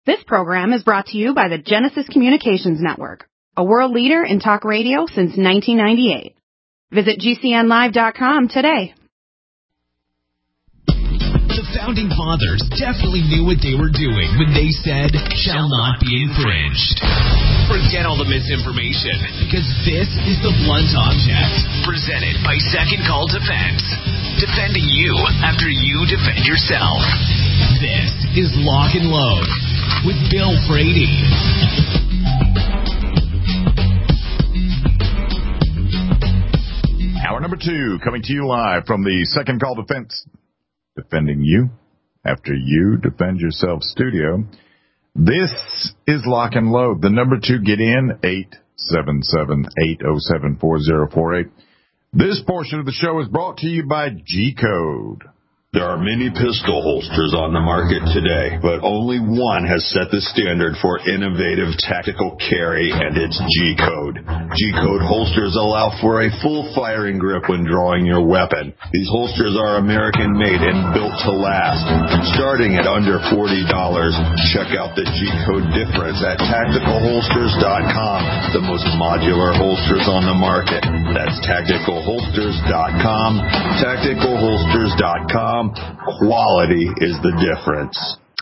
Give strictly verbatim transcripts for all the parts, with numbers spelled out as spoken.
This program is brought to you by the Genesis Communications Network, a world leader in talk radio since nineteen ninety-eight. Visit G C N live dot com today. The Founding Fathers definitely knew what they were doing when they said, shall not be infringed. Forget all the misinformation, because this is the Blunt Object, presented by Second Call Defense. Defending you after you defend yourself. This is Lock and Load with Bill Frady. Hour number two, coming to you live from the Second Call Defense, defending you after you defend yourself studio. This is Lock and Load. The number to get in, eight seven seven, eight oh seven, four oh four eight. This portion of the show is brought to you by G-Code. There are many pistol holsters on the market today, but only one has set the standard for innovative tactical carry, and it's G-Code. G-Code holsters allow for a full firing grip when drawing your weapon. These holsters are American-made and built to last. Starting at under forty dollars, check out the G-Code difference at tactical holsters dot com, the most modular holsters on the market. That's tactical holsters dot com, tactical holsters dot com. Quality is the difference.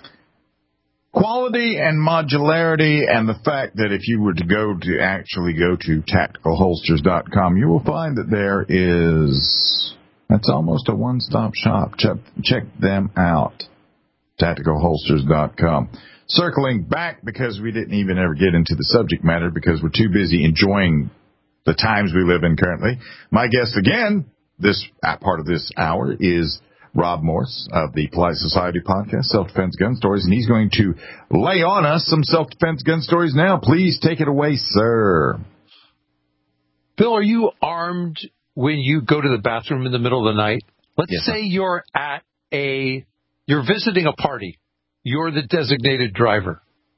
Quality and modularity, and the fact that if you were to go to actually go to tactical holsters dot com, you will find that there is, that's almost a one-stop shop. Check, check them out, tactical holsters dot com. Circling back, because we didn't even ever get into the subject matter because we're too busy enjoying the times we live in currently. My guest again, this part of this hour, is Rob Morse of the Polite Society podcast, Self-Defense Gun Stories, and he's going to lay on us some self-defense gun stories now. Please take it away, sir. Bill, are you armed when you go to the bathroom in the middle of the night? Let's yes, say sir. you're at a, you're visiting a party. You're the designated driver.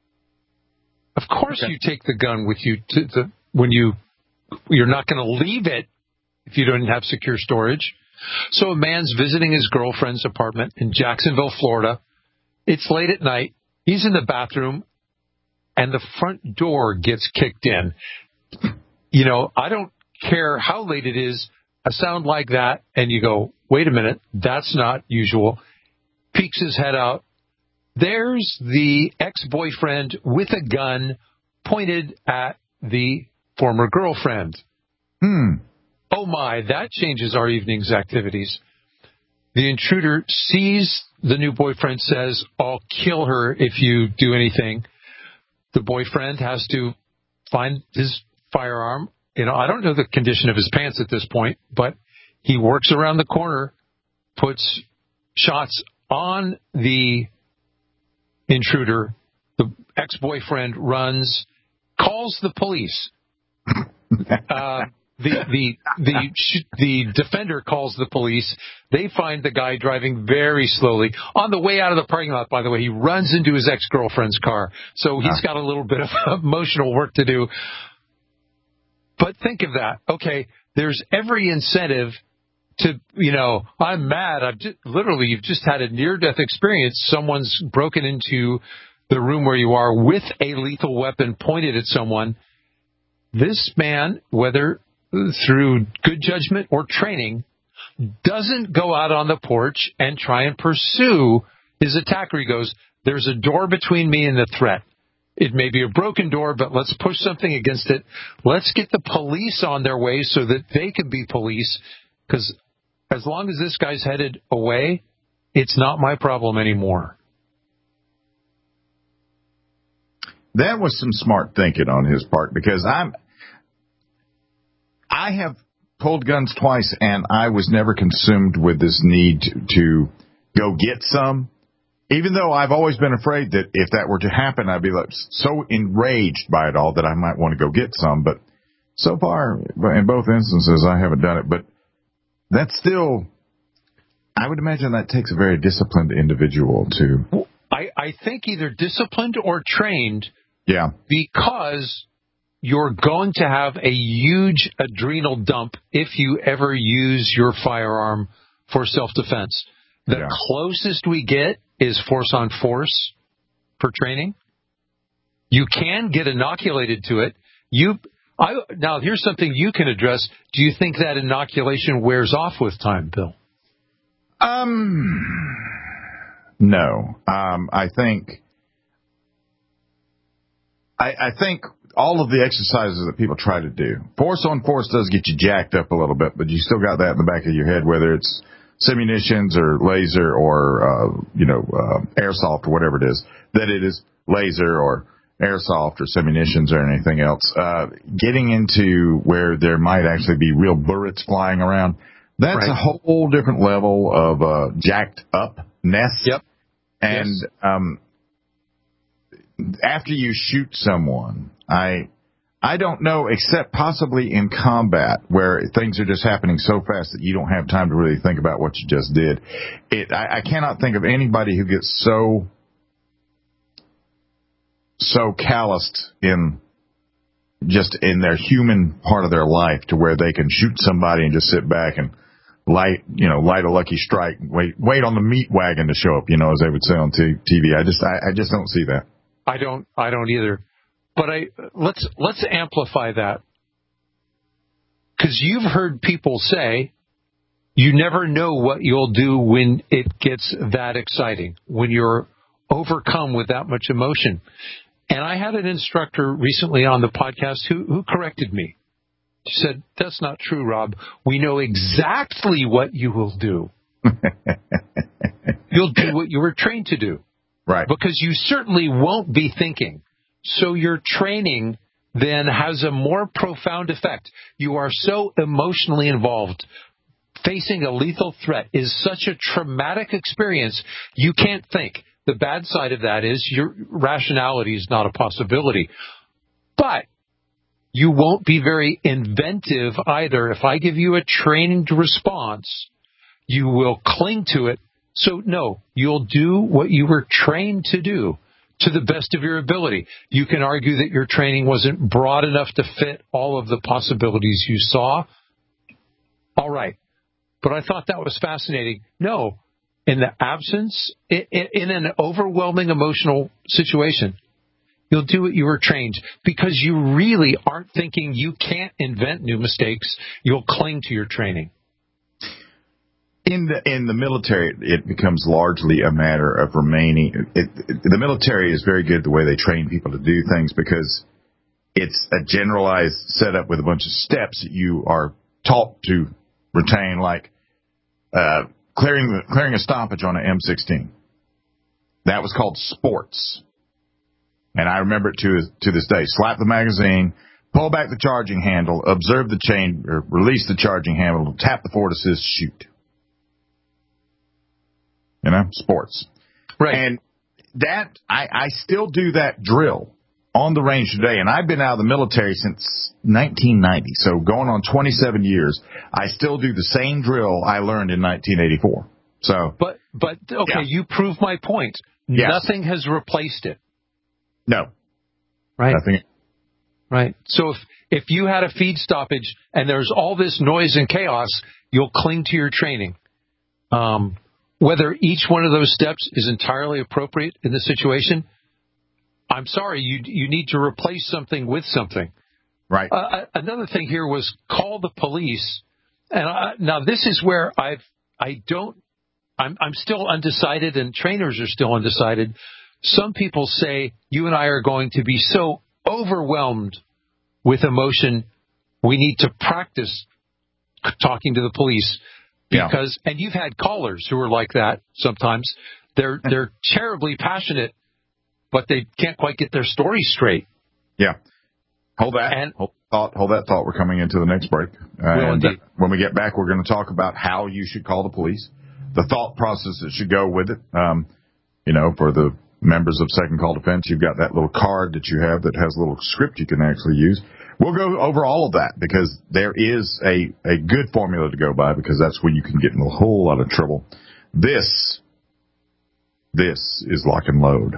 Of course okay. you take the gun with you to the, when you, you're not going to leave it if you don't have secure storage. So a man's visiting his girlfriend's apartment in Jacksonville, Florida. It's late at night. He's in the bathroom, and the front door gets kicked in. You know, I don't care how late it is, a sound like that, and you go, wait a minute, that's not usual. Peeks his head out. There's the ex-boyfriend with a gun pointed at the former girlfriend. Hmm. Oh, my, that changes our evening's activities. The intruder sees the new boyfriend, says, I'll kill her if you do anything. The boyfriend has to find his firearm. You know, I don't know the condition of his pants at this point, but he works around the corner, puts shots on the intruder. The ex-boyfriend runs, calls the police. uh The the the the defender calls the police. They find the guy driving very slowly. On the way out of the parking lot, by the way, he runs into his ex-girlfriend's car. So he's got a little bit of emotional work to do. But think of that. Okay, there's every incentive to, you know, I'm mad. I've just, literally, you've just had a near-death experience. Someone's broken into the room where you are with a lethal weapon pointed at someone. This man, whether through good judgment or training, doesn't go out on the porch and try and pursue his attacker. He goes, there's a door between me and the threat. It may be a broken door, but let's push something against it. Let's get the police on their way so that they can be police, because as long as this guy's headed away, it's not my problem anymore. That was some smart thinking on his part, because I'm I have pulled guns twice, and I was never consumed with this need to, to go get some, even though I've always been afraid that if that were to happen, I'd be like so enraged by it all that I might want to go get some. But so far, in both instances, I haven't done it. But that's still, I would imagine that takes a very disciplined individual to. I, I think either disciplined or trained. Yeah. Because you're going to have a huge adrenal dump if you ever use your firearm for self-defense. The yeah. closest we get is force on force for training. You can get inoculated to it. You I, now, here's something you can address. Do you think that inoculation wears off with time, Bill? Um, no. Um, I think, I, I think all of the exercises that people try to do, force on force does get you jacked up a little bit, but you still got that in the back of your head, whether it's simunitions or laser or, uh, you know, uh, airsoft or whatever it is, that it is laser or airsoft or simunitions or anything else. Uh, getting into where there might actually be real bullets flying around, that's right. A whole different level of uh, jacked upness. Yep. And yes. um, after you shoot someone, I I don't know, except possibly in combat where things are just happening so fast that you don't have time to really think about what you just did. It I, I cannot think of anybody who gets so so calloused in just in their human part of their life to where they can shoot somebody and just sit back and light, you know, light a lucky strike, wait, wait on the meat wagon to show up, you know, as they would say on t- TV. I just, I, I just don't see that. I don't, I don't either. But I, let's, let's amplify that. Cause you've heard people say you never know what you'll do when it gets that exciting, when you're overcome with that much emotion. And I had an instructor recently on the podcast who, who corrected me. She said, that's not true, Rob. We know exactly what you will do. You'll do what you were trained to do. Right. Because you certainly won't be thinking. So your training then has a more profound effect. You are so emotionally involved. Facing a lethal threat is such a traumatic experience, you can't think. The bad side of that is your rationality is not a possibility. But you won't be very inventive either. If I give you a trained response, you will cling to it. So, no, you'll do what you were trained to do to the best of your ability. You can argue that your training wasn't broad enough to fit all of the possibilities you saw. All right. But I thought that was fascinating. No. In the absence, in an overwhelming emotional situation, you'll do what you were trained because you really aren't thinking. You can't invent new mistakes. You'll cling to your training. In the in the military, it becomes largely a matter of remaining. It, it, the military is very good the way they train people to do things because it's a generalized setup with a bunch of steps that you are taught to retain, like uh Clearing clearing a stoppage on an M sixteen. That was called sports. And I remember it to, to this day. Slap the magazine, pull back the charging handle, observe the chain, or release the charging handle, tap the forward assist, shoot. You know, sports. Right. And that, I, I still do that drill on the range today. And I've been out of the military since nineteen ninety. So going on twenty-seven years, I still do the same drill I learned in nineteen eighty-four. So, but, but, okay, yeah. You prove my point. Yes. Nothing has replaced it. No. Right. Nothing. Right. So if, if you had a feed stoppage and there's all this noise and chaos, you'll cling to your training. Um, whether each one of those steps is entirely appropriate in the situation, I'm sorry, you you need to replace something with something. Right. Uh, another thing here was call the police. And I, now this is where I've I don't I'm I'm still undecided, and trainers are still undecided. Some people say you and I are going to be so overwhelmed with emotion, we need to practice talking to the police because. Yeah. And you've had callers who are like that sometimes. They're they're terribly passionate, but they can't quite get their story straight. Yeah. Hold that. And, hold, thought, hold that thought. We're coming into the next break. Uh, well, and indeed. When we get back, we're going to talk about how you should call the police, the thought process that should go with it. Um, you know, for the members of Second Call Defense, you've got that little card that you have that has a little script you can actually use. We'll go over all of that because there is a, a good formula to go by because that's when you can get in a whole lot of trouble. This, this is Lock and Load.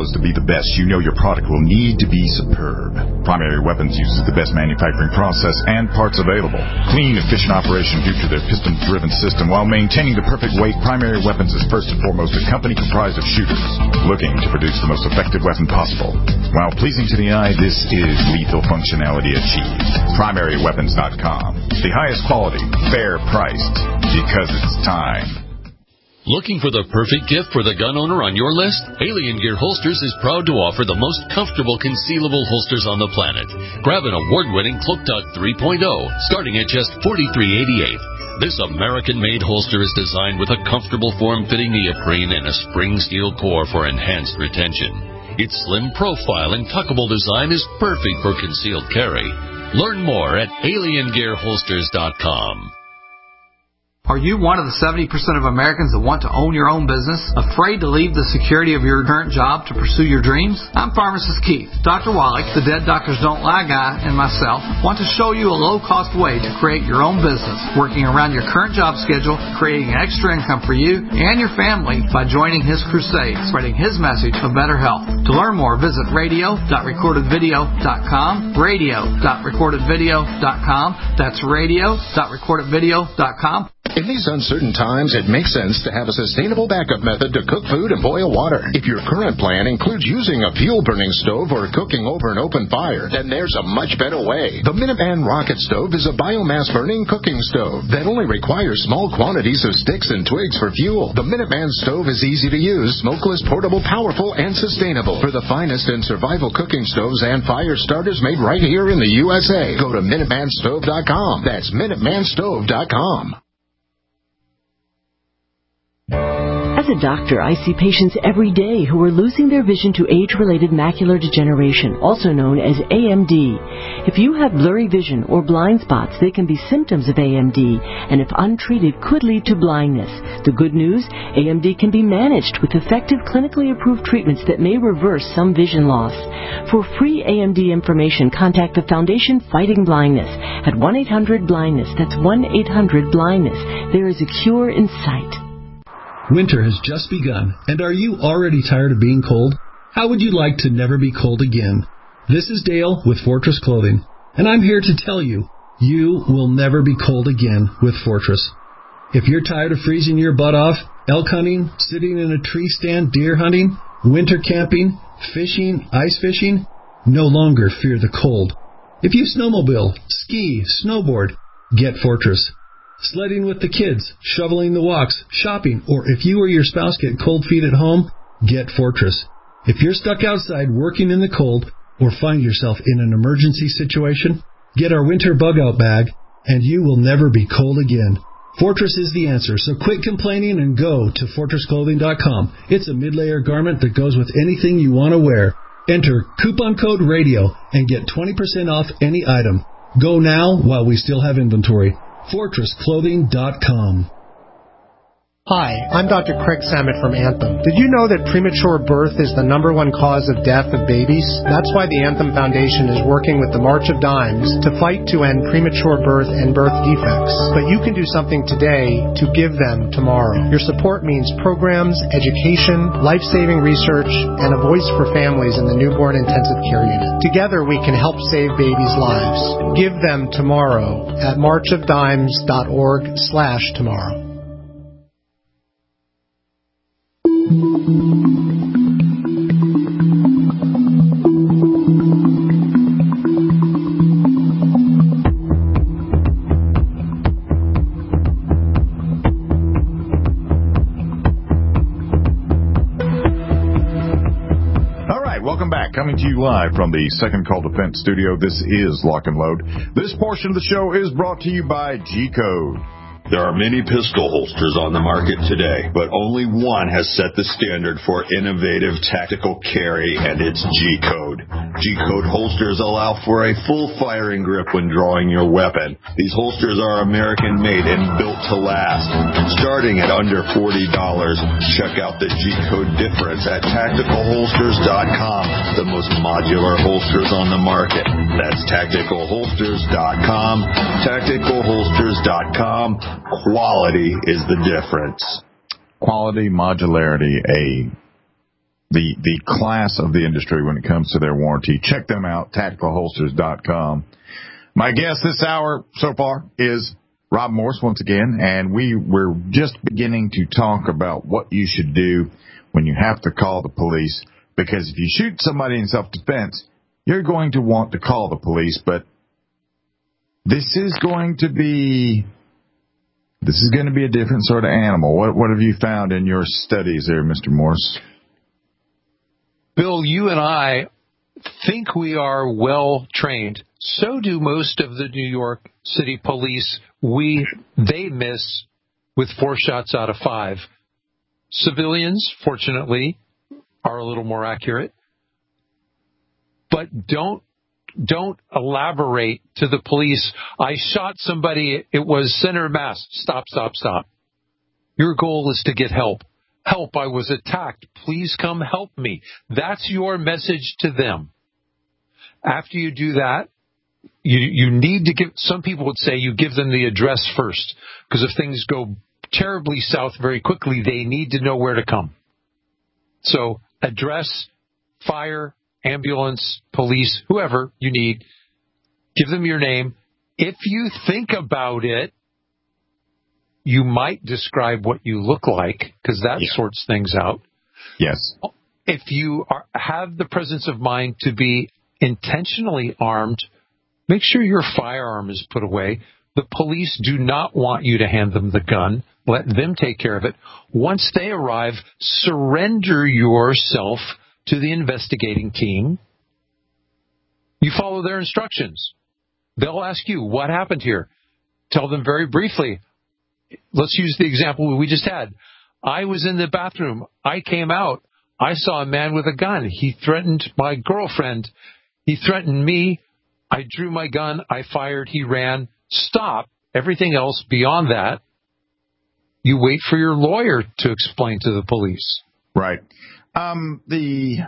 supposed to be the best, you know your product will need to be superb. Primary Weapons uses the best manufacturing process and parts available. Clean, efficient operation due to their piston-driven system. While maintaining the perfect weight, Primary Weapons is first and foremost a company comprised of shooters looking to produce the most effective weapon possible. While pleasing to the eye, this is lethal functionality achieved. Primary Weapons dot com. The highest quality, fair priced, because it's time. Looking for the perfect gift for the gun owner on your list? Alien Gear Holsters is proud to offer the most comfortable concealable holsters on the planet. Grab an award-winning Cloak Duck three point oh, starting at just forty-three eighty-eight. This American-made holster is designed with a comfortable form-fitting neoprene and a spring steel core for enhanced retention. Its slim profile and tuckable design is perfect for concealed carry. Learn more at alien gear holsters dot com. Are you one of the seventy percent of Americans that want to own your own business? Afraid to leave the security of your current job to pursue your dreams? I'm Pharmacist Keith. Doctor Wallach, the Dead Doctors Don't Lie guy, and myself want to show you a low-cost way to create your own business, working around your current job schedule, creating extra income for you and your family by joining his crusade, spreading his message of better health. To learn more, visit radio dot recorded video dot com, radio dot recorded video dot com. That's radio dot recorded video dot com. In these uncertain times, it makes sense to have a sustainable backup method to cook food and boil water. If your current plan includes using a fuel-burning stove or cooking over an open fire, then there's a much better way. The Minuteman Rocket Stove is a biomass-burning cooking stove that only requires small quantities of sticks and twigs for fuel. The Minuteman Stove is easy to use, smokeless, portable, powerful, and sustainable. For the finest in survival cooking stoves and fire starters made right here in the U S A, go to minuteman stove dot com. That's minuteman stove dot com. As a doctor, I see patients every day who are losing their vision to age-related macular degeneration, also known as A M D. If you have blurry vision or blind spots, they can be symptoms of A M D, and if untreated, could lead to blindness. The good news, A M D can be managed with effective clinically approved treatments that may reverse some vision loss. For free A M D information, contact the Foundation Fighting Blindness at one eight hundred blindness. That's one eight hundred blindness. There is a cure in sight. Winter has just begun, and are you already tired of being cold? How would you like to never be cold again? This is Dale with Fortress Clothing, and I'm here to tell you, you will never be cold again with Fortress. If you're tired of freezing your butt off, elk hunting, sitting in a tree stand, deer hunting, winter camping, fishing, ice fishing, no longer fear the cold. If you snowmobile, ski, snowboard, get Fortress. Sledding with the kids, shoveling the walks, shopping, or if you or your spouse get cold feet at home, get Fortress. If you're stuck outside working in the cold or find yourself in an emergency situation, get our winter bug-out bag, and you will never be cold again. Fortress is the answer, so quit complaining and go to fortress clothing dot com. It's a mid-layer garment that goes with anything you want to wear. Enter coupon code RADIO and get twenty percent off any item. Go now while we still have inventory. fortress clothing dot com. Hi, I'm Doctor Craig Samet from Anthem. Did you know that premature birth is the number one cause of death of babies? That's why the Anthem Foundation is working with the March of Dimes to fight to end premature birth and birth defects. But you can do something today to give them tomorrow. Your support means programs, education, life-saving research, and a voice for families in the newborn intensive care unit. Together we can help save babies' lives. Give them tomorrow at march of dimes dot org slash tomorrow. Welcome back. Coming to you live from the Second Call Defense studio, this is Lock and Load. This portion of the show is brought to you by G-Code. There are many pistol holsters on the market today, but only one has set the standard for innovative tactical carry, and it's G-Code. G-Code holsters allow for a full firing grip when drawing your weapon. These holsters are American-made and built to last. Starting at under forty dollars, check out the G-Code difference at tactical holsters dot com, the most modular holsters on the market. That's tactical holsters dot com, tactical holsters dot com. Quality is the difference. Quality, modularity, a the the class of the industry when it comes to their warranty. Check them out, tactical holsters dot com. My guest this hour so far is Rob Morse once again, and we were just beginning to talk about what you should do when you have to call the police, because if you shoot somebody in self-defense, you're going to want to call the police, but this is going to be this is going to be a different sort of animal. What what have you found in your studies there, Mister Morse? Bill, you and I think we are well trained. So do most of the New York City police. We they miss with four shots out of five. Civilians, fortunately, are a little more accurate. But don't don't elaborate to the police. I shot somebody. It was center mass. Stop, stop, stop. Your goal is to get help. Help, I was attacked. Please come help me. That's your message to them. After you do that, you you need to give, some people would say you give them the address first, because if things go terribly south very quickly, they need to know where to come. So address, fire, ambulance, police, whoever you need, give them your name. If you think about it, you might describe what you look like, because that yeah. sorts things out. Yes. If you are, have the presence of mind to be intentionally armed, make sure your firearm is put away. The police do not want you to hand them the gun. Let them take care of it. Once they arrive, surrender yourself to the investigating team. You follow their instructions. They'll ask you, what happened here? Tell them very briefly. Let's use the example we just had. I was in the bathroom. I came out. I saw a man with a gun. He threatened my girlfriend. He threatened me. I drew my gun. I fired. He ran. Stop. Everything else beyond that, you wait for your lawyer to explain to the police. Right. Um, the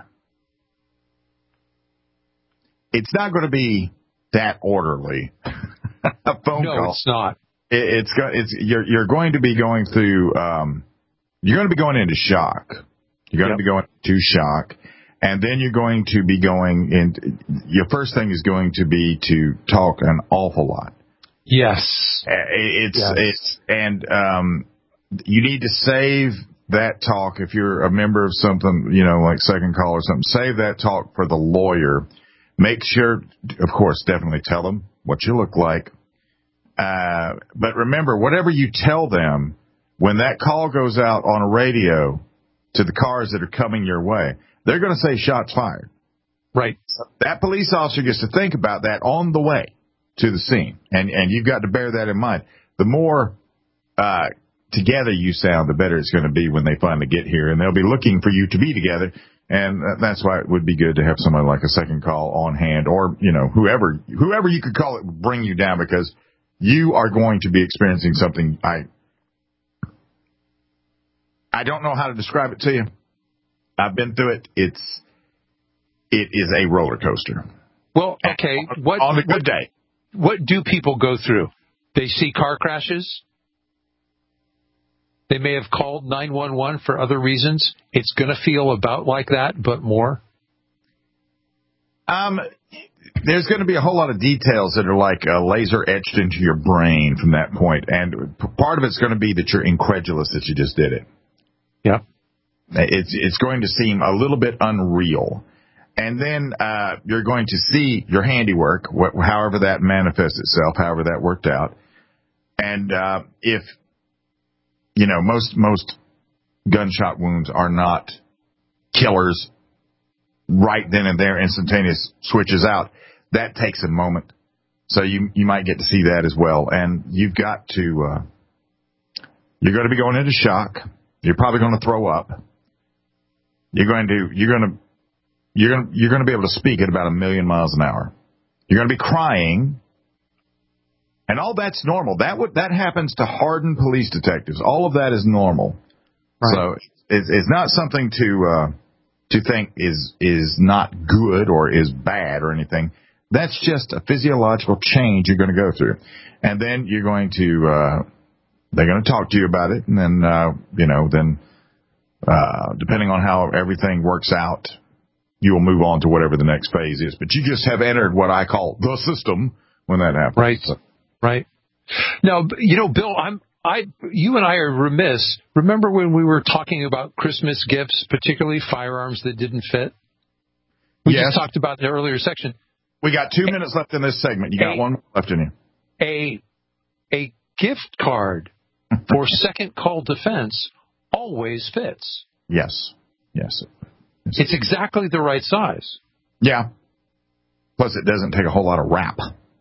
it's not going to be that orderly. A phone no, call. No, it's not. It, it's it's you're you're going to be going through. Um, you're going to be going into shock. You're going yep. to be going into shock, and then you're going to be going in. Your first thing is going to be to talk an awful lot. Yes. It's yes. it's and um, you need to save that talk. If you're a member of something, you know, like Second Call or something, save that talk for the lawyer. Make sure, of course, definitely tell them what you look like. Uh, but remember, whatever you tell them, when that call goes out on a radio to the cars that are coming your way, they're going to say shots fired. Right. That police officer gets to think about that on the way to the scene. And, and you've got to bear that in mind. The more, uh, together you sound, the better it's going to be when they finally get here, and they'll be looking for you to be together. And that's why it would be good to have somebody like a Second Call on hand, or, you know, whoever, whoever you could call it would bring you down, because you are going to be experiencing something. I, I don't know how to describe it to you. I've been through it. It's, it is a roller coaster. Well, okay. What, on a good what, day. What do people go through? They see car crashes. They may have called nine one one for other reasons. It's going to feel about like that, but more. Um, there's going to be a whole lot of details that are like uh, laser etched into your brain from that point. And part of it's going to be that you're incredulous that you just did it. Yeah. It's, it's going to seem a little bit unreal. And then uh, you're going to see your handiwork, wh- however that manifests itself, however that worked out. And uh, if, you know, most most gunshot wounds are not killers right then and there, instantaneous switches out. That takes a moment. So you you might get to see that as well. And you've got to, uh, you're going to be going into shock. You're probably going to throw up. You're going to, you're going to, you're going to, you're going to be able to speak at about a million miles an hour. You're going to be crying. And all that's normal. That would, that happens to hardened police detectives. All of that is normal. Right. So it's, it's not something to, uh, to think is, is not good or is bad or anything. That's just a physiological change you're going to go through. And then you're going to, uh, they're going to talk to you about it. And then, uh, you know, then uh, depending on how everything works out, you will move on to whatever the next phase is. But you just have entered what I call the system when that happens. Right. So. Right. Now, you know, Bill, I'm, I, you and I are remiss. Remember when we were talking about Christmas gifts, particularly firearms that didn't fit? We yes. just talked about in the earlier section. We got two a, minutes left in this segment. You got a, one left in you. A, a gift card for Second Call Defense always fits. Yes. Yes. It's, it's exactly the right size. Yeah. Plus, it doesn't take a whole lot of wrap.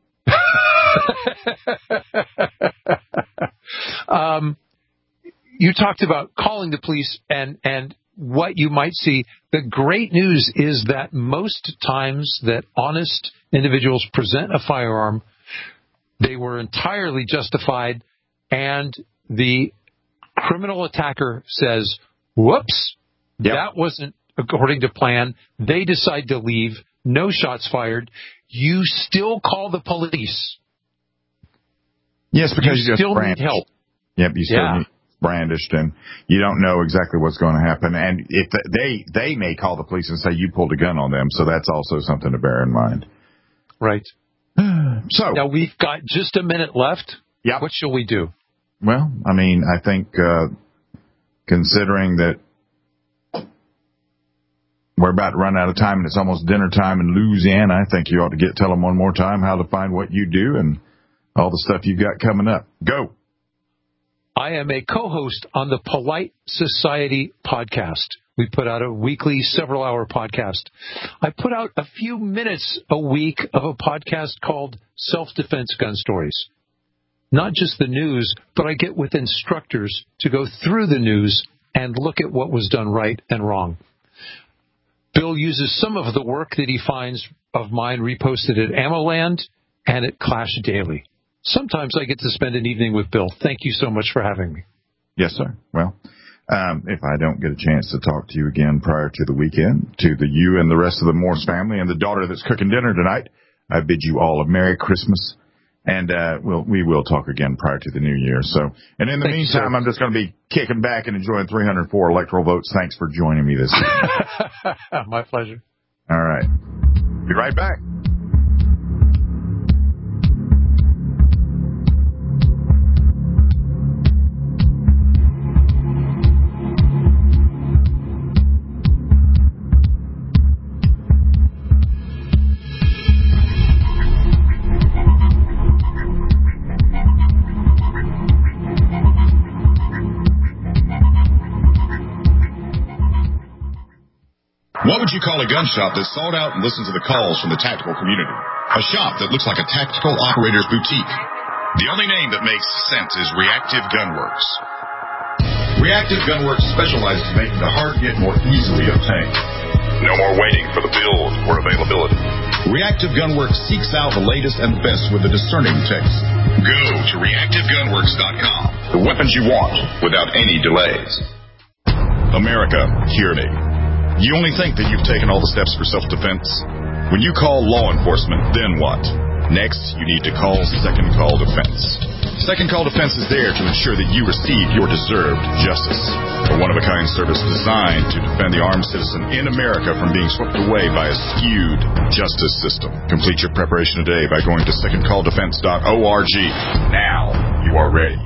um, you talked about calling the police and, and what you might see. The great news is that most times that honest individuals present a firearm, they were entirely justified, and the criminal attacker says, whoops, yep. that wasn't according to plan. They decide to leave. No shots fired. You still call the police. Yes, because you, you still just need help. Yep, you still yeah. need brandished, and you don't know exactly what's going to happen. And if they they may call the police and say you pulled a gun on them, so that's also something to bear in mind. Right. So now we've got just a minute left. Yeah. What shall we do? Well, I mean, I think uh, considering that we're about to run out of time and it's almost dinner time in Louisiana, I think you ought to get tell them one more time how to find what you do and all the stuff you've got coming up. Go. I am a co-host on the Polite Society podcast. We put out a weekly, several-hour podcast. I put out a few minutes a week of a podcast called Self-Defense Gun Stories. Not just the news, but I get with instructors to go through the news and look at what was done right and wrong. Bill uses some of the work that he finds of mine reposted at AmmoLand and at Clash Daily. Sometimes I get to spend an evening with Bill. Thank you so much for having me. Yes, sir. Well, um, if I don't get a chance to talk to you again prior to the weekend, to the you and the rest of the Morse family and the daughter that's cooking dinner tonight, I bid you all a Merry Christmas. And uh, we'll, we will talk again prior to the new year. So, and in the Thank meantime, you, I'm just going to be kicking back and enjoying three hundred four electoral votes. Thanks for joining me this evening. My pleasure. All right. Be right back. What would you call a gun shop that's sold out and listens to the calls from the tactical community? A shop that looks like a tactical operator's boutique. The only name that makes sense is Reactive Gunworks. Reactive Gunworks specializes in making the hard get more easily obtained. No more waiting for the build or availability. Reactive Gunworks seeks out the latest and best with a discerning taste. Go to reactive gunworks dot com. The weapons you want without any delays. America, hear me. You only think that you've taken all the steps for self-defense? When you call law enforcement, then what? Next, you need to call Second Call Defense. Second Call Defense is there to ensure that you receive your deserved justice. A one-of-a-kind service designed to defend the armed citizen in America from being swept away by a skewed justice system. Complete your preparation today by going to second call defense dot org. Now you are ready.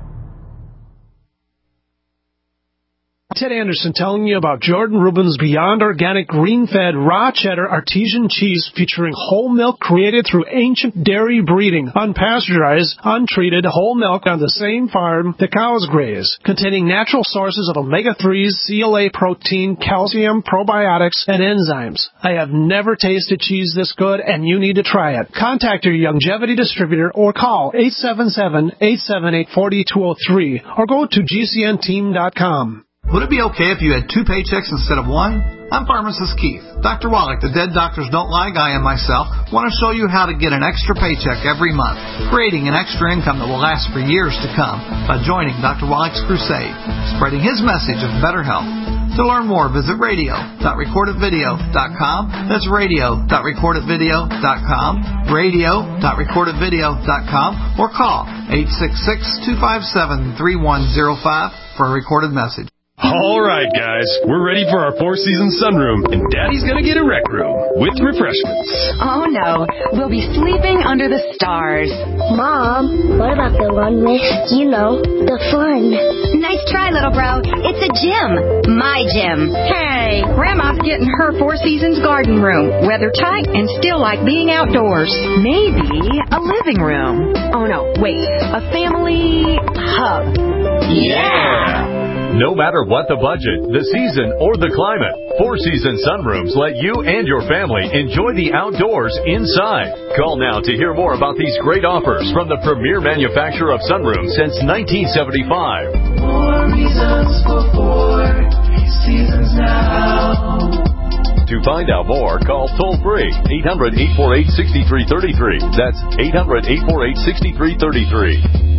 Ted Anderson telling you about Jordan Rubin's Beyond Organic Green-Fed Raw Cheddar Artesian Cheese featuring whole milk created through ancient dairy breeding, unpasteurized, untreated whole milk on the same farm the cows graze, containing natural sources of omega threes, C L A protein, calcium, probiotics, and enzymes. I have never tasted cheese this good, and you need to try it. Contact your Longevity distributor or call eight seven seven, eight seven eight, four two zero three or go to G C N team dot com. Would it be okay if you had two paychecks instead of one? I'm Pharmacist Keith. Doctor Wallach, the Dead Doctors Don't Lie guy, and myself want to show you how to get an extra paycheck every month, creating an extra income that will last for years to come by joining Doctor Wallach's crusade, spreading his message of better health. To learn more, visit radio dot record it video dot com. That's radio dot record it video dot com, radio dot record it video dot com, or call eight six six, two five seven, three one zero five for a recorded message. All right, guys, we're ready for our four-season sunroom, and Daddy's gonna get a rec room with refreshments. Oh, no. We'll be sleeping under the stars. Mom, what about the one with, you know, the fun? Nice try, little bro. It's a gym. My gym. Hey, Grandma's getting her Four Seasons garden room. Weather tight and still like being outdoors. Maybe a living room. Oh, no, wait. A family hub. Yeah! No matter what the budget, the season, or the climate, Four Seasons Sunrooms let you and your family enjoy the outdoors inside. Call now to hear more about these great offers from the premier manufacturer of sunrooms since nineteen seventy-five. More reasons for Four Seasons now. To find out more, call toll-free eight hundred, eight four eight, six three three three. That's eight hundred, eight four eight, six three three three.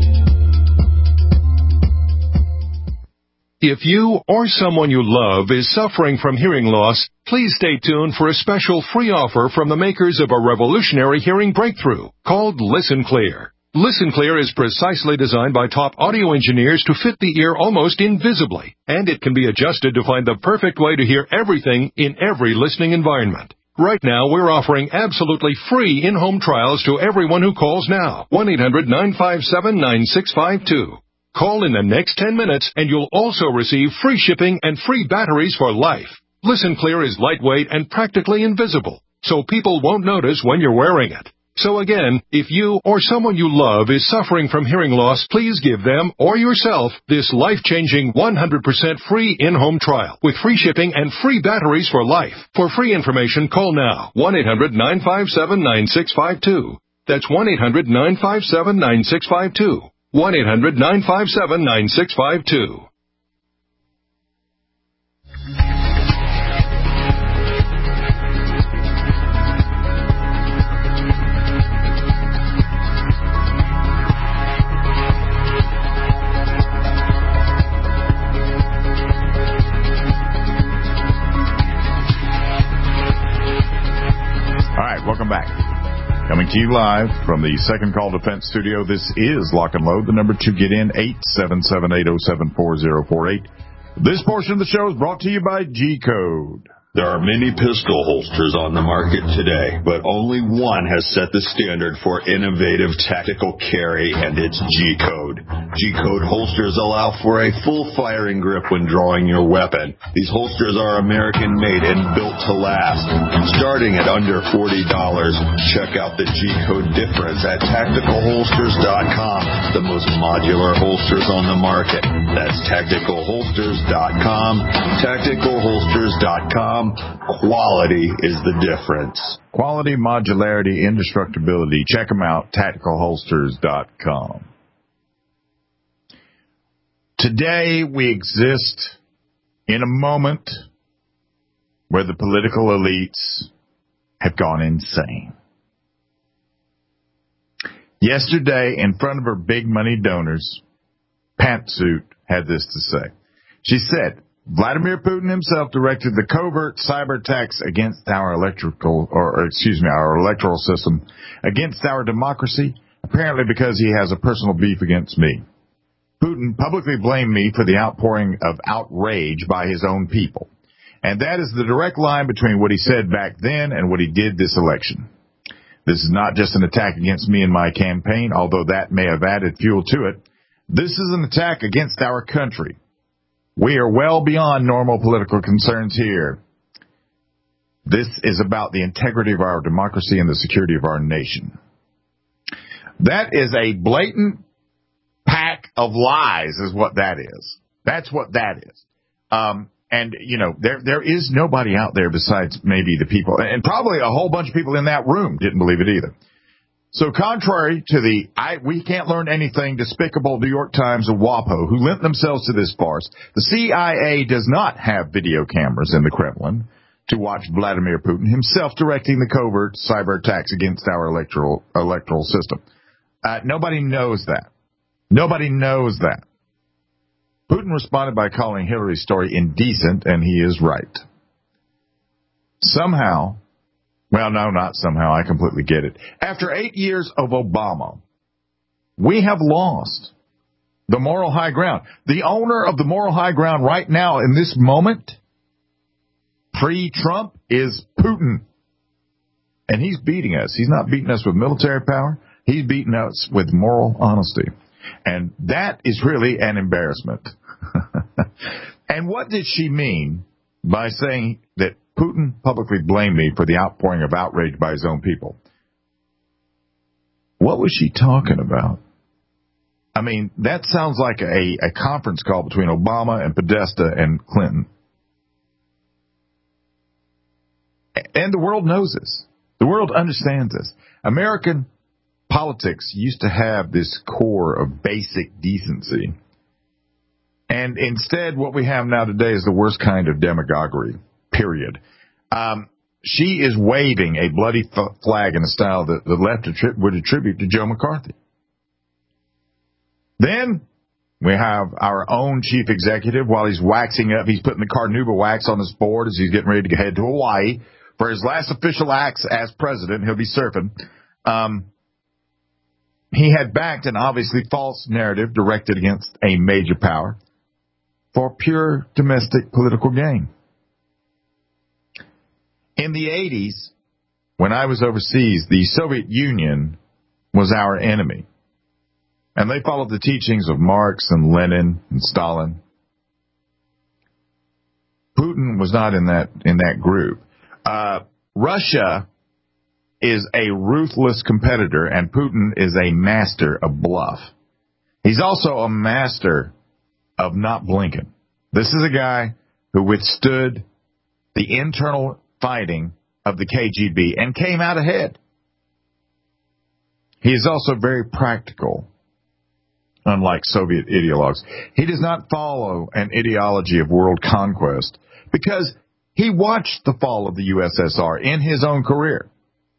If you or someone you love is suffering from hearing loss, please stay tuned for a special free offer from the makers of a revolutionary hearing breakthrough called Listen Clear. Listen Clear is precisely designed by top audio engineers to fit the ear almost invisibly, and it can be adjusted to find the perfect way to hear everything in every listening environment. Right now, we're offering absolutely free in-home trials to everyone who calls now. one eight hundred, nine five seven, nine six five two. Call in the next ten minutes, and you'll also receive free shipping and free batteries for life. Listen Clear is lightweight and practically invisible, so people won't notice when you're wearing it. So again, if you or someone you love is suffering from hearing loss, please give them or yourself this life-changing one hundred percent free in-home trial with free shipping and free batteries for life. For free information, call now. one eight hundred, nine five seven, nine six five two. That's one eight hundred, nine five seven, nine six five two. one eight hundred, nine five seven, nine six five two. All right, welcome back. Coming to you live from the Second Call Defense Studio, this is Lock and Load. The number to get in, eight seven seven, eight oh seven, four oh four eight. This portion of the show is brought to you by G-Code. There are many pistol holsters on the market today, but only one has set the standard for innovative tactical carry, and it's G-Code. G-Code holsters allow for a full firing grip when drawing your weapon. These holsters are American-made and built to last. Starting at under forty dollars, check out the G-Code difference at tactical holsters dot com, the most modular holsters on the market. That's tactical holsters dot com, tactical holsters dot com. Quality is the difference. Quality, modularity, indestructibility. Check them out, tactical holsters dot com. Today we exist in a moment where the political elites have gone insane. Yesterday, in front of her big money donors, Pantsuit had this to say. She said, Vladimir Putin himself directed the covert cyber attacks against our electrical, or excuse me, our electoral system, against our democracy, apparently because he has a personal beef against me. Putin publicly blamed me for the outpouring of outrage by his own people. And that is the direct line between what he said back then and what he did this election. This is not just an attack against me and my campaign, although that may have added fuel to it. This is an attack against our country. We are well beyond normal political concerns here. This is about the integrity of our democracy and the security of our nation. That is a blatant pack of lies is what that is. That's what that is. Um, and, you know, there there is nobody out there besides maybe the people, and probably a whole bunch of people in that room didn't believe it either. So contrary to the I, we can't learn anything despicable New York Times and WAPO, who lent themselves to this farce, the C I A does not have video cameras in the Kremlin to watch Vladimir Putin himself directing the covert cyber attacks against our electoral electoral system. Uh, nobody knows that. Nobody knows that. Putin responded by calling Hillary's story indecent, and he is right. Somehow... Well, no, not somehow. I completely get it. After eight years of Obama, we have lost. the moral high ground. The owner of the moral high ground right now in this moment, pre-Trump, is Putin. And he's beating us. He's not beating us with military power. He's beating us with moral honesty. And that is really an embarrassment. And what did she mean by saying that Putin publicly blamed me for the outpouring of outrage by his own people? What was she talking about? I mean, that sounds like a, a conference call between Obama and Podesta and Clinton. And the world knows this. The world understands this. American politics used to have this core of basic decency. And instead, what we have now today is the worst kind of demagoguery, period. Um, she is waving a bloody f- flag in a style that the left attri- would attribute to Joe McCarthy. Then we have our own chief executive, while he's waxing up, he's putting the carnauba wax on his board as he's getting ready to head to Hawaii. For his last official acts as president, he'll be surfing. Um, he had backed an obviously false narrative directed against a major power for pure domestic political gain. In the eighties, when I was overseas, the Soviet Union was our enemy. And they followed the teachings of Marx and Lenin and Stalin. Putin was not in that in that group. Uh, Russia is a ruthless competitor, and Putin is a master of bluff. He's also a master of not blinking. This is a guy who withstood the internal fighting of the K G B and came out ahead. He is also very practical, unlike Soviet ideologues. He does not follow an ideology of world conquest because he watched the fall of the U S S R in his own career.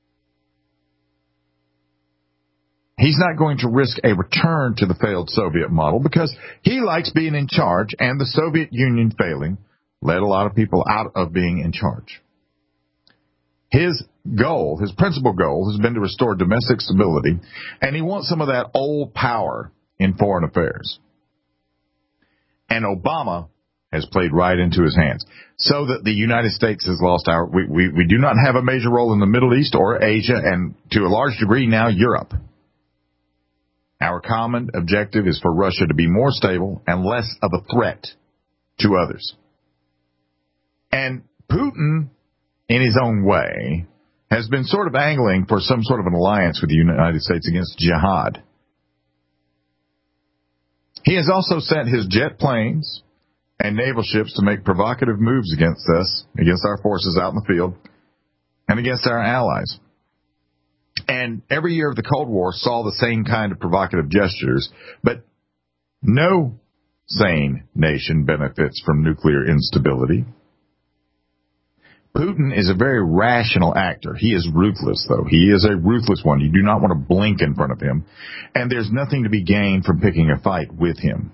He's not going to risk a return to the failed Soviet model because he likes being in charge, and the Soviet Union failing led a lot of people out of being in charge. His goal, his principal goal, has been to restore domestic stability, and he wants some of that old power in foreign affairs. And Obama has played right into his hands, so that the United States has lost our, we, we, we do not have a major role in the Middle East or Asia, and to a large degree now Europe. Our common objective is for Russia to be more stable and less of a threat to others. And Putin, in his own way, has been sort of angling for some sort of an alliance with the United States against jihad. He has also sent his jet planes and naval ships to make provocative moves against us, against our forces out in the field, and against our allies. And every year of the Cold War saw the same kind of provocative gestures, but no sane nation benefits from nuclear instability. Putin is a very rational actor. He is ruthless, though. He is a ruthless one. You do not want to blink in front of him, and there's nothing to be gained from picking a fight with him.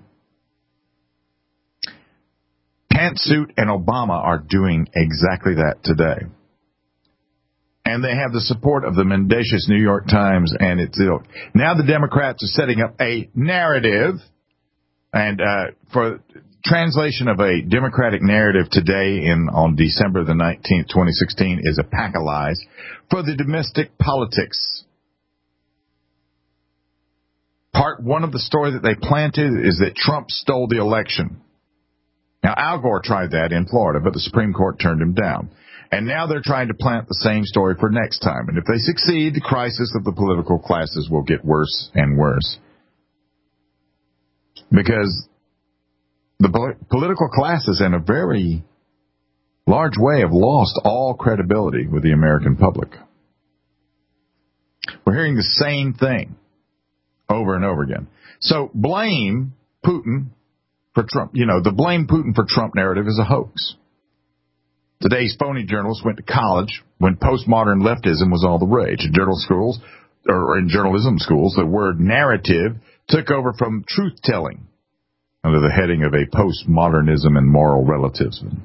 Pantsuit and Obama are doing exactly that today. And they have the support of the mendacious New York Times and its ilk. Now the Democrats are setting up a narrative, and uh, for translation of a Democratic narrative today in on December the nineteenth, twenty sixteen, is a pack of lies for the domestic politics. Part one of the story that they planted is that Trump stole the election. Now, Al Gore tried that in Florida, but the Supreme Court turned him down. And now they're trying to plant the same story for next time. And if they succeed, the crisis of the political classes will get worse and worse. Because the po- political classes, in a very large way, have lost all credibility with the American public. We're hearing the same thing over and over again. So blame Putin for Trump. You know, the blame Putin for Trump narrative is a hoax. Today's phony journalists went to college when postmodern leftism was all the rage. In journal schools, or in journalism schools, the word narrative took over from truth-telling under the heading of a postmodernism and moral relativism.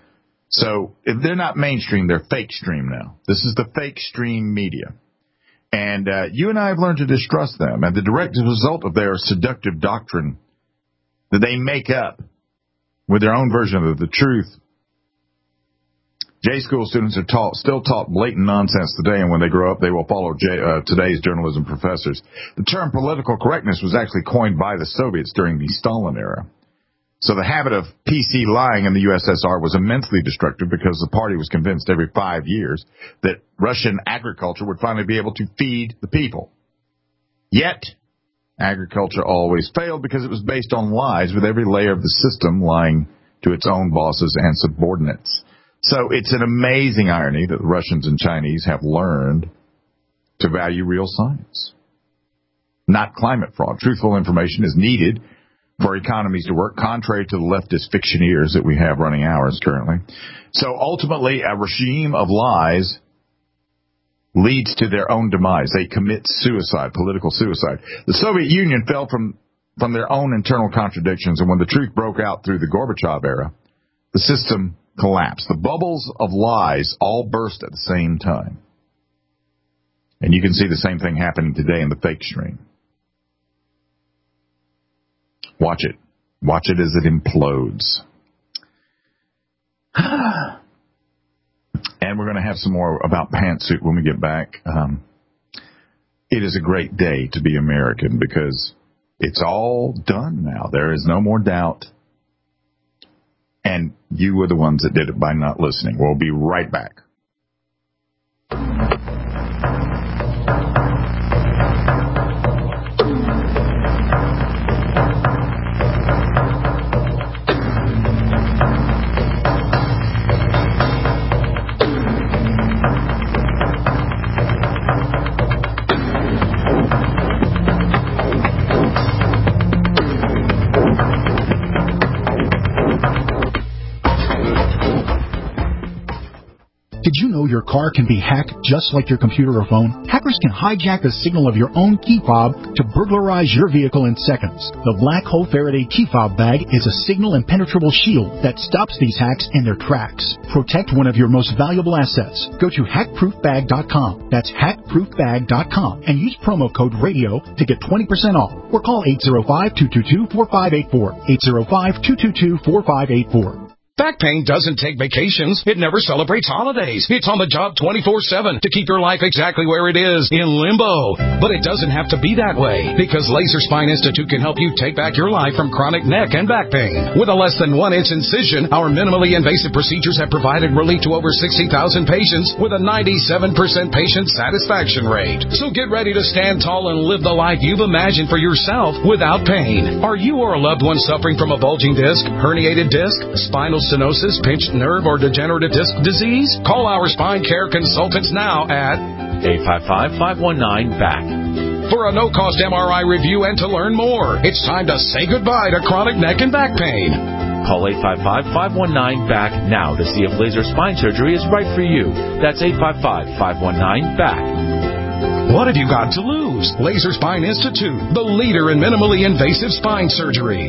So if they're not mainstream, they're fake stream now. This is the fake stream media. And uh, you and I have learned to distrust them. And the direct result of their seductive doctrine that they make up with their own version of the truth. J-school students are taught, still taught blatant nonsense today, and when they grow up, they will follow J, uh, today's journalism professors. The term political correctness was actually coined by the Soviets during the Stalin era. So the habit of P C lying in the U S S R was immensely destructive because the party was convinced every five years that Russian agriculture would finally be able to feed the people. Yet, agriculture always failed because it was based on lies, with every layer of the system lying to its own bosses and subordinates. So it's an amazing irony that the Russians and Chinese have learned to value real science, not climate fraud. Truthful information is needed for economies to work, contrary to the leftist fictioneers that we have running ours currently. So ultimately, a regime of lies leads to their own demise. They commit suicide, political suicide. The Soviet Union fell from, from their own internal contradictions, and when the truth broke out through the Gorbachev era, the system collapsed. The bubbles of lies all burst at the same time. And you can see the same thing happening today in the fake stream. Watch it. Watch it as it implodes. And we're going to have some more about Pantsuit when we get back. Um, it is a great day to be American because it's all done now. There is no more doubt. And you were the ones that did it by not listening. We'll be right back. Did you know your car can be hacked just like your computer or phone? Hackers can hijack the signal of your own key fob to burglarize your vehicle in seconds. The Black Hole Faraday key fob bag is a signal impenetrable shield that stops these hacks in their tracks. Protect one of your most valuable assets. Go to hack proof bag dot com. That's hack proof bag dot com and use promo code RADIO to get twenty percent off. Or call eight zero five, two two two, four five eight four. eight zero five, two two two, four five eight four. Back pain doesn't take vacations. It never celebrates holidays. It's on the job twenty-four seven to keep your life exactly where it is, in limbo. But it doesn't have to be that way, because Laser Spine Institute can help you take back your life from chronic neck and back pain. With a less than one inch incision, our minimally invasive procedures have provided relief to over sixty thousand patients with a ninety-seven percent patient satisfaction rate. So get ready to stand tall and live the life you've imagined for yourself without pain. Are you or a loved one suffering from a bulging disc, herniated disc, spinal stenosis, pinched nerve, or degenerative disc disease? Call our spine care consultants now at eight five five, five one nine, B A C for a no-cost M R I review and to learn more. It's time to say goodbye to chronic neck and back pain. Call eight five five, five one nine, B A C now to see if laser spine surgery is right for you. That's eight five five, five one nine, B A C. What have you got to lose? Laser Spine Institute, the leader in minimally invasive spine surgery.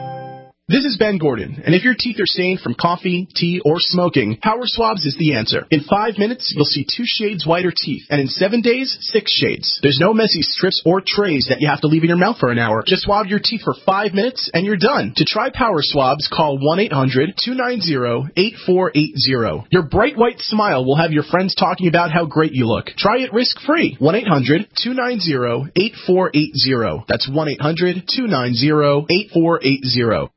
This is Ben Gordon, and if your teeth are stained from coffee, tea, or smoking, Power Swabs is the answer. In five minutes, you'll see two shades whiter teeth, and in seven days, six shades. There's no messy strips or trays that you have to leave in your mouth for an hour. Just swab your teeth for five minutes, and you're done. To try Power Swabs, call one eight hundred, two nine zero, eight four eight zero. Your bright white smile will have your friends talking about how great you look. Try it risk-free. one eight hundred, two nine zero, eight four eight zero. That's one eight hundred, two nine zero, eight four eight zero.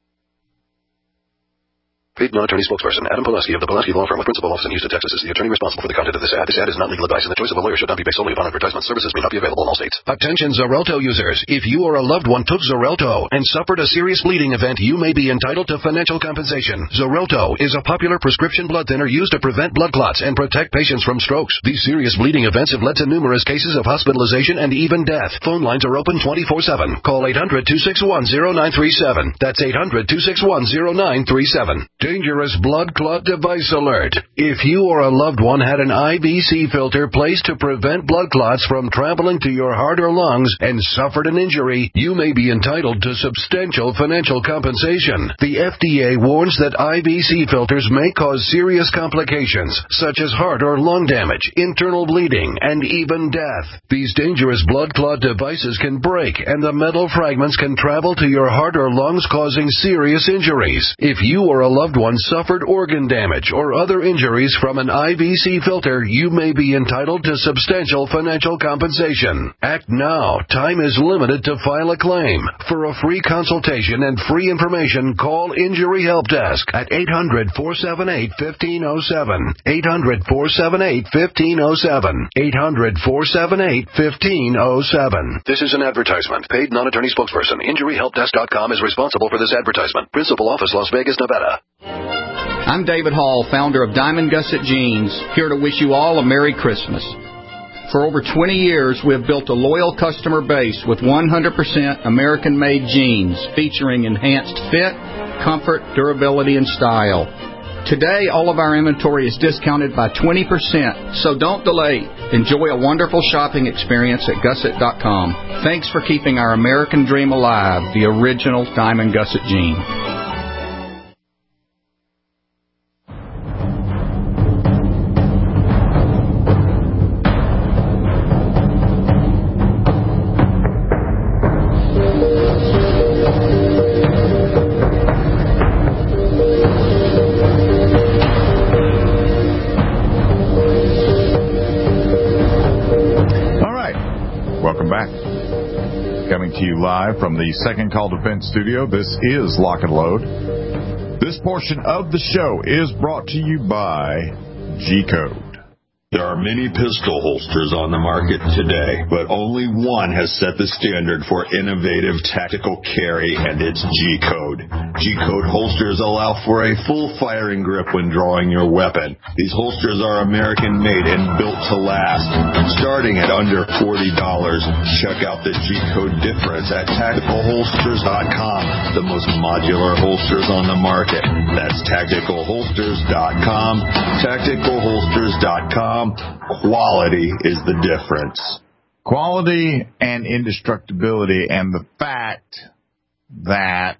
Paid non-attorney spokesperson Adam Pulaski of the Pulaski Law Firm with principal office in Houston, Texas is the attorney responsible for the content of this ad. This ad is not legal advice, and the choice of a lawyer should not be based solely upon advertisement. Services may not be available in all states. Attention Xarelto users. If you or a loved one took Xarelto and suffered a serious bleeding event, you may be entitled to financial compensation. Xarelto is a popular prescription blood thinner used to prevent blood clots and protect patients from strokes. These serious bleeding events have led to numerous cases of hospitalization and even death. Phone lines are open twenty-four seven. Call eight hundred, two six one, zero nine three seven. That's eight hundred, two six one, zero nine three seven. Dangerous blood clot device alert. If you or a loved one had an I V C filter placed to prevent blood clots from traveling to your heart or lungs and suffered an injury, you may be entitled to substantial financial compensation. The F D A warns that I V C filters may cause serious complications, such as heart or lung damage, internal bleeding, and even death. These dangerous blood clot devices can break, and the metal fragments can travel to your heart or lungs, causing serious injuries. If you or a loved one suffered organ damage or other injuries from an I V C filter, you may be entitled to substantial financial compensation. Act now. Time is limited to file a claim. For a free consultation and free information, call Injury Help Desk at eight hundred, four seven eight, one five zero seven. eight hundred, four seven eight, one five zero seven. eight hundred, four seven eight, one five zero seven. This is an advertisement. Paid non-attorney spokesperson. Injury Help Desk dot com is responsible for this advertisement. Principal office, Las Vegas, Nevada. I'm David Hall, founder of Diamond Gusset Jeans, here to wish you all a Merry Christmas. For over twenty years, we have built a loyal customer base with one hundred percent American-made jeans featuring enhanced fit, comfort, durability, and style. Today, all of our inventory is discounted by twenty percent, so don't delay. Enjoy a wonderful shopping experience at Gusset dot com. Thanks for keeping our American dream alive, the original Diamond Gusset jean. Live from the Second Call Defense Studio. This is Lock and Load. This portion of the show is brought to you by G-Code. There are many pistol holsters on the market today, but only one has set the standard for innovative tactical carry, and it's G-Code. G-Code holsters allow for a full firing grip when drawing your weapon. These holsters are American-made and built to last. Starting at under forty dollars, check out the G-Code difference at tactical holsters dot com, the most modular holsters on the market. That's tactical holsters dot com, tactical holsters dot com. Quality is the difference. Quality and indestructibility, and the fact that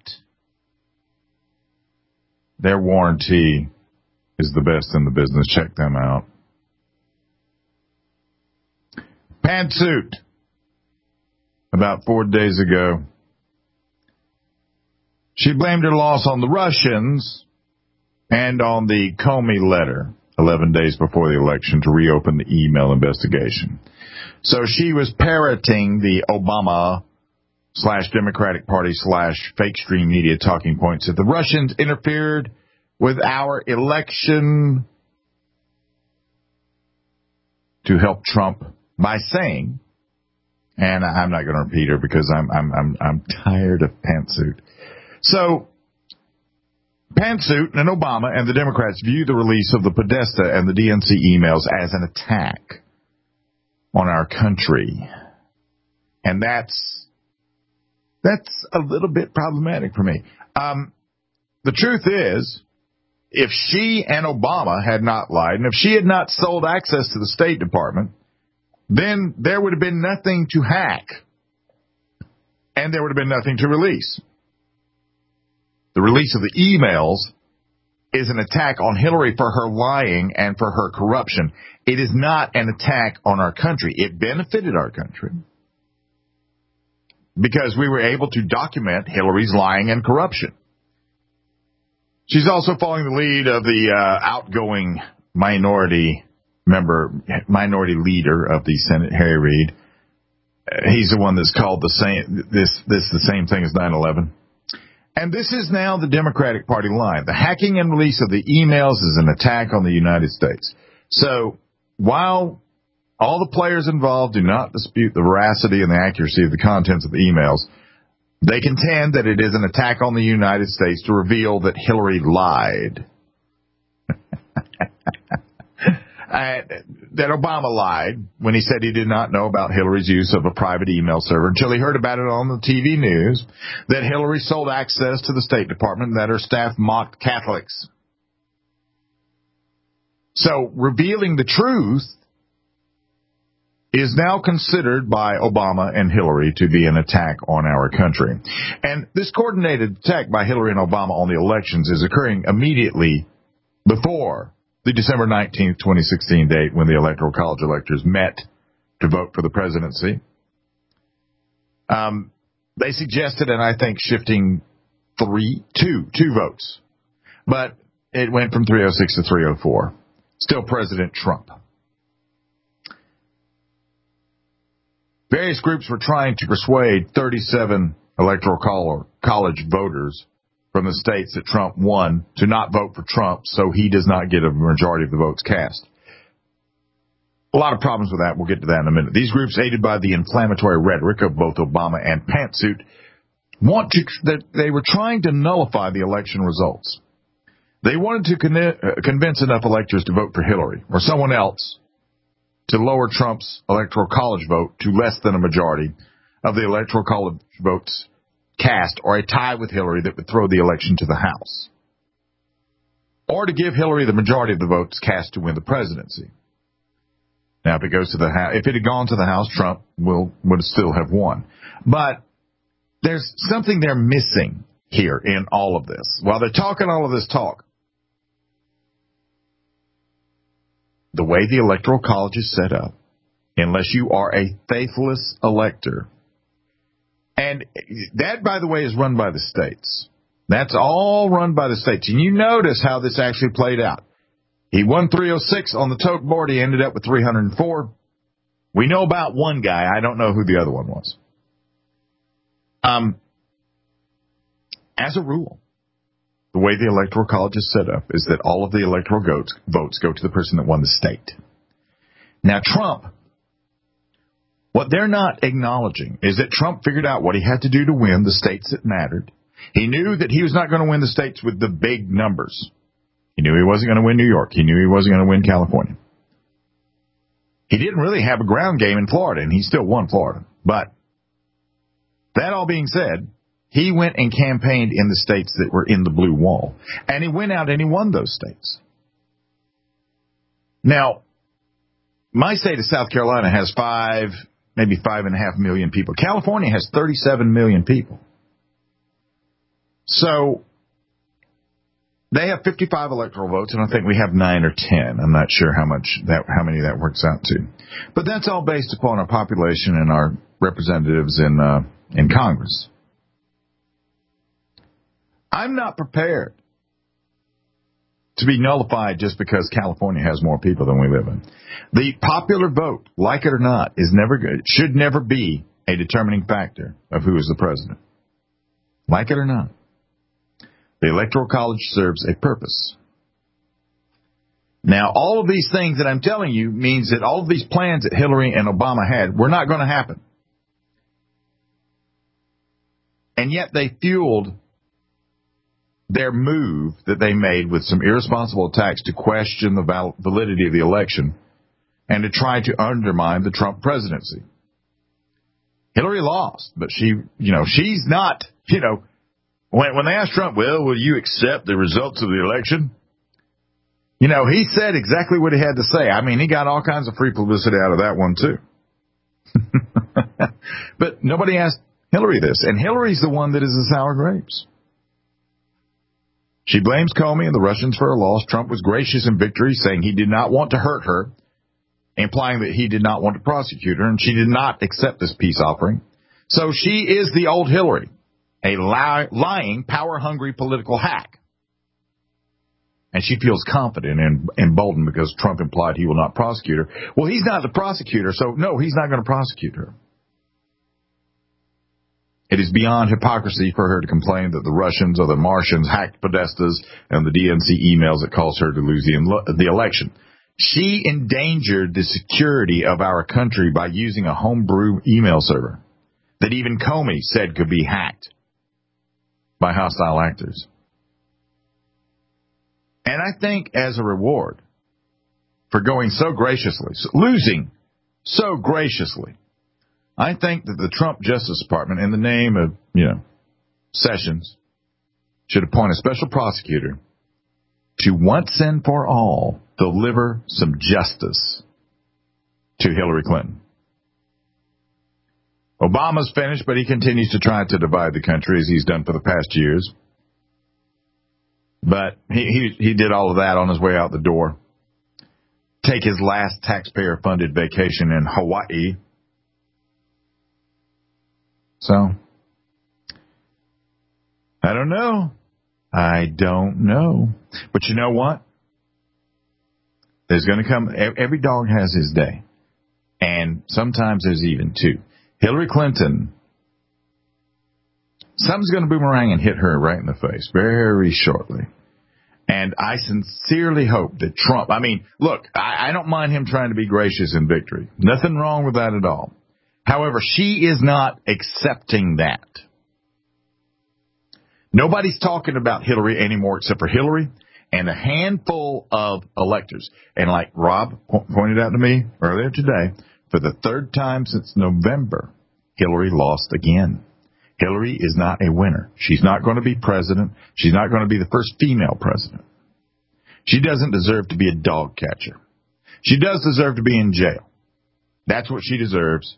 their warranty is the best in the business. Check them out. Pantsuit. About four days ago, she blamed her loss on the Russians and on the Comey letter, eleven days before the election, to reopen the email investigation. So she was parroting the Obama slash Democratic Party slash fake stream media talking points that the Russians interfered with our election to help Trump by saying, and I'm not going to repeat her because I'm I'm I'm I'm tired of Pantsuit. So Pantsuit and Obama and the Democrats view the release of the Podesta and the D N C emails as an attack on our country. And that's that's a little bit problematic for me. Um, the truth is, if she and Obama had not lied, and if she had not sold access to the State Department, then there would have been nothing to hack, and there would have been nothing to release. The release of the emails is an attack on Hillary for her lying and for her corruption. It is not an attack on our country. It benefited our country because we were able to document Hillary's lying and corruption. She's also following the lead of the uh, outgoing minority member, minority leader of the Senate, Harry Reid. Uh, he's the one that's called the same, this, this the same thing as nine eleven. And this is now the Democratic Party line. The hacking and release of the emails is an attack on the United States. So while all the players involved do not dispute the veracity and the accuracy of the contents of the emails, they contend that it is an attack on the United States to reveal that Hillary lied. uh, that Obama lied when he said he did not know about Hillary's use of a private email server until he heard about it on the T V news, that Hillary sold access to the State Department and that her staff mocked Catholics. So revealing the truth is now considered by Obama and Hillary to be an attack on our country. And this coordinated attack by Hillary and Obama on the elections is occurring immediately before the December nineteenth, twenty sixteen date when the Electoral College electors met to vote for the presidency. Um, they suggested, and I think shifting three, two, two votes. But it went from three oh six to three oh four. Still President Trump. Various groups were trying to persuade thirty-seven Electoral College voters from the states that Trump won to not vote for Trump so he does not get a majority of the votes cast. A lot of problems with that. We'll get to that in a minute. These groups, aided by the inflammatory rhetoric of both Obama and Pantsuit, want to, that they were trying to nullify the election results. They wanted to con- convince enough electors to vote for Hillary or someone else to lower Trump's Electoral College vote to less than a majority of the Electoral College votes cast, or a tie with Hillary that would throw the election to the House, or to give Hillary the majority of the votes cast to win the presidency. Now, if it goes to the House, if it had gone to the House, Trump will would still have won. But there's something they're missing here in all of this. While they're talking all of this talk, the way the Electoral College is set up, unless you are a faithless elector, and that, by the way, is run by the states. That's all run by the states. And you notice how this actually played out. He won three oh six on the tote board. He ended up with three hundred four. We know about one guy. I don't know who the other one was. Um, as a rule, the way the Electoral College is set up is that all of the electoral votes, votes go to the person that won the state. Now, Trump, what they're not acknowledging is that Trump figured out what he had to do to win the states that mattered. He knew that he was not going to win the states with the big numbers. He knew he wasn't going to win New York. He knew he wasn't going to win California. He didn't really have a ground game in Florida, and he still won Florida. But that all being said, he went and campaigned in the states that were in the blue wall. And he went out and he won those states. Now, my state of South Carolina has five, maybe five and a half million people. California has thirty-seven million people. So they have fifty-five electoral votes, and I think we have nine or ten. I'm not sure how much that, how many that works out to. But that's all based upon our population and our representatives in uh, in Congress. I'm not prepared to be nullified just because California has more people than we live in. The popular vote, like it or not, is never good. Should never be a determining factor of who is the president. Like it or not. The Electoral College serves a purpose. Now, all of these things that I'm telling you means that all of these plans that Hillary and Obama had were not going to happen. And yet they fueled their move that they made with some irresponsible attacks to question the val- validity of the election and to try to undermine the Trump presidency. Hillary lost, but she, you know, she's not, you know, when, when they asked Trump, well, will you accept the results of the election? You know, he said exactly what he had to say. I mean, he got all kinds of free publicity out of that one, too. But nobody asked Hillary this, and Hillary's the one that is the sour grapes. She blames Comey and the Russians for her loss. Trump was gracious in victory, saying he did not want to hurt her, implying that he did not want to prosecute her, and she did not accept this peace offering. So she is the old Hillary, a li- lying, power-hungry political hack. And she feels confident and emboldened because Trump implied he will not prosecute her. Well, he's not the prosecutor, so no, he's not going to prosecute her. It is beyond hypocrisy for her to complain that the Russians or the Martians hacked Podesta's and the D N C emails that caused her to lose the, the election. She endangered the security of our country by using a homebrew email server that even Comey said could be hacked by hostile actors. And I think as a reward for going so graciously, losing so graciously. I think that the Trump Justice Department, in the name of, you know, Sessions, should appoint a special prosecutor to once and for all deliver some justice to Hillary Clinton. Obama's finished, but he continues to try to divide the country as he's done for the past years. But he, he, he did all of that on his way out the door. Take his last taxpayer-funded vacation in Hawaii. So, I don't know. I don't know. But you know what? There's going to come, every dog has his day. And sometimes there's even two. Hillary Clinton, something's going to boomerang and hit her right in the face very shortly. And I sincerely hope that Trump, I mean, look, I, I don't mind him trying to be gracious in victory. Nothing wrong with that at all. However, she is not accepting that. Nobody's talking about Hillary anymore except for Hillary and a handful of electors. And like Rob po- pointed out to me earlier today, for the third time since November, Hillary lost again. Hillary is not a winner. She's not going to be president. She's not going to be the first female president. She doesn't deserve to be a dog catcher. She does deserve to be in jail. That's what she deserves.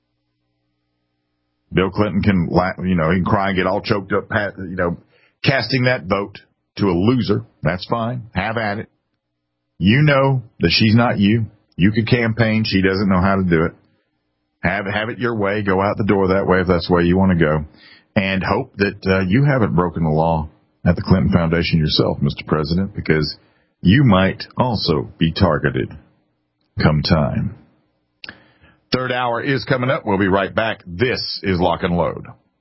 Bill Clinton can, you know, he can cry and get all choked up, you know, casting that vote to a loser. That's fine. Have at it. You know that she's not you. You could campaign. She doesn't know how to do it. Have have it your way. Go out the door that way if that's the way you want to go. And hope that uh, you haven't broken the law at the Clinton Foundation yourself, Mister President, because you might also be targeted come time. Third hour is coming up. We'll be right back. This is Lock and Load.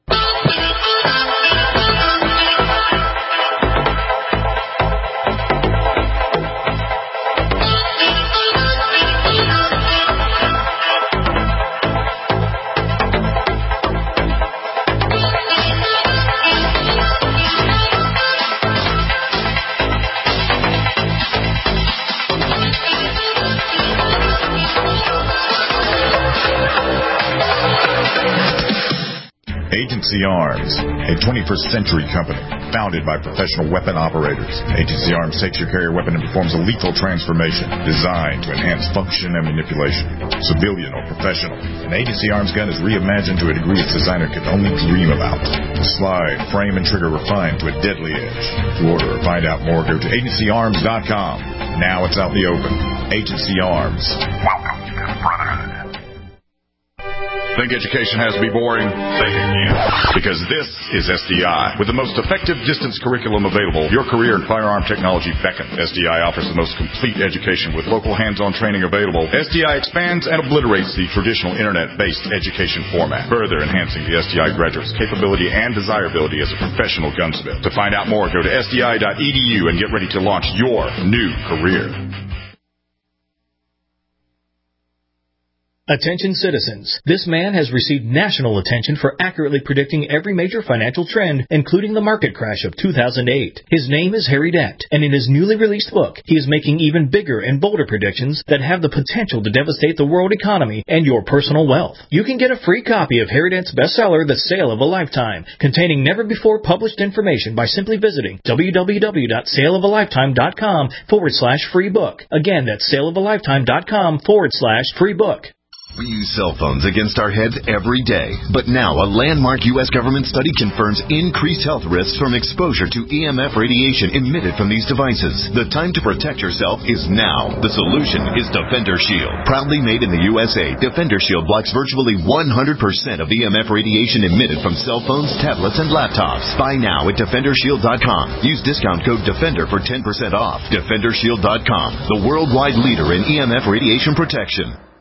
Agency Arms, a twenty-first century company founded by professional weapon operators. Agency Arms takes your carrier weapon and performs a lethal transformation designed to enhance function and manipulation, civilian or professional. An Agency Arms gun is reimagined to a degree its designer could only dream about. The slide, frame, and trigger refined to a deadly edge. To order or find out more, go to agency arms dot com. Now it's out in the open. Agency Arms. Welcome to the Brotherhood. Think education has to be boring? Think again. Because this is S D I. With the most effective distance curriculum available, your career in firearm technology beckons. S D I offers the most complete education with local hands-on training available. S D I expands and obliterates the traditional internet-based education format, further enhancing the S D I graduate's capability and desirability as a professional gunsmith. To find out more, go to S D I dot E D U and get ready to launch your new career. Attention citizens. This man has received national attention for accurately predicting every major financial trend, including the market crash of two thousand eight. His name is Harry Dent, and in his newly released book, he is making even bigger and bolder predictions that have the potential to devastate the world economy and your personal wealth. You can get a free copy of Harry Dent's bestseller, The Sale of a Lifetime, containing never-before-published information by simply visiting www.saleofalifetime.com forward slash free book. Again, that's saleofalifetime.com forward slash free book. We use cell phones against our heads every day, but now a landmark U S government study confirms increased health risks from exposure to E M F radiation emitted from these devices. The time to protect yourself is now. The solution is Defender Shield. Proudly made in the U S A, Defender Shield blocks virtually one hundred percent of E M F radiation emitted from cell phones, tablets, and laptops. Buy now at defender shield dot com. Use discount code DEFENDER for ten percent off. defender shield dot com, the worldwide leader in E M F radiation protection.